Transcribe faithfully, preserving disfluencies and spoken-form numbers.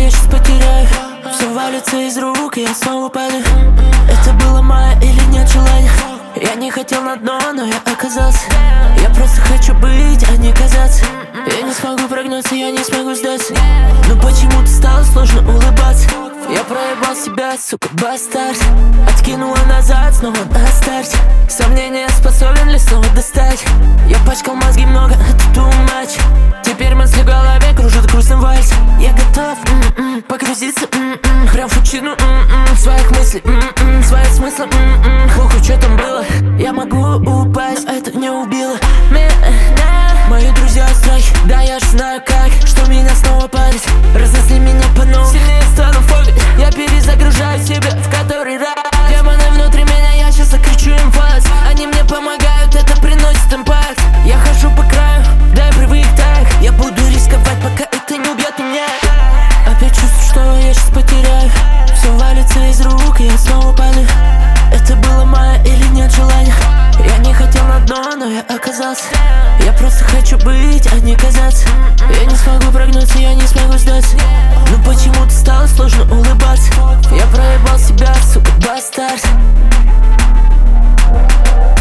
я сейчас потеряю. Все валится из рук, и я снова падаю. Это было мое или нет желания? Я не хотел на дно, но я оказался. Я просто хочу быть, а не казаться. Я не смогу прогнуться, я не смогу сдаться. Но почему-то стало сложно улыбаться. Я проебал себя, сука, бастард. Откинула назад, снова на старте. Сомнения, способен ли снова достать? Я пачкал мозги много, это too much. Теперь мысли в голове кружат грустным вальс. Я готов м-м, погрузиться м-м, прям в пучину м-м, своих мыслей м-м, свои смыслы м-м. Похуй, что там было. Я могу упасть, но это не убило меня. Мои друзья страхи, да я ж знаю как. Что меня снова парит, разнесли меня по новой. Сильнее стану фобией, я перезагружаю себя в который раз. Демоны внутри меня, я сейчас закричу им фас. Они мне помогают, это приносит импакт. Я хожу по краю, да я привык так. Я буду рисковать, пока это не убьет меня. Опять чувствую, что я сейчас потеряю. Все валится из рук, и я снова падаю. Это было мое или нет желания? Я не хотел на дно, но я оказался. Я просто хочу быть, а не казаться. Я не смогу прогнуться, я не смогу сдаться. Но почему-то стало сложно улыбаться. Я проебал себя, сука, бастард.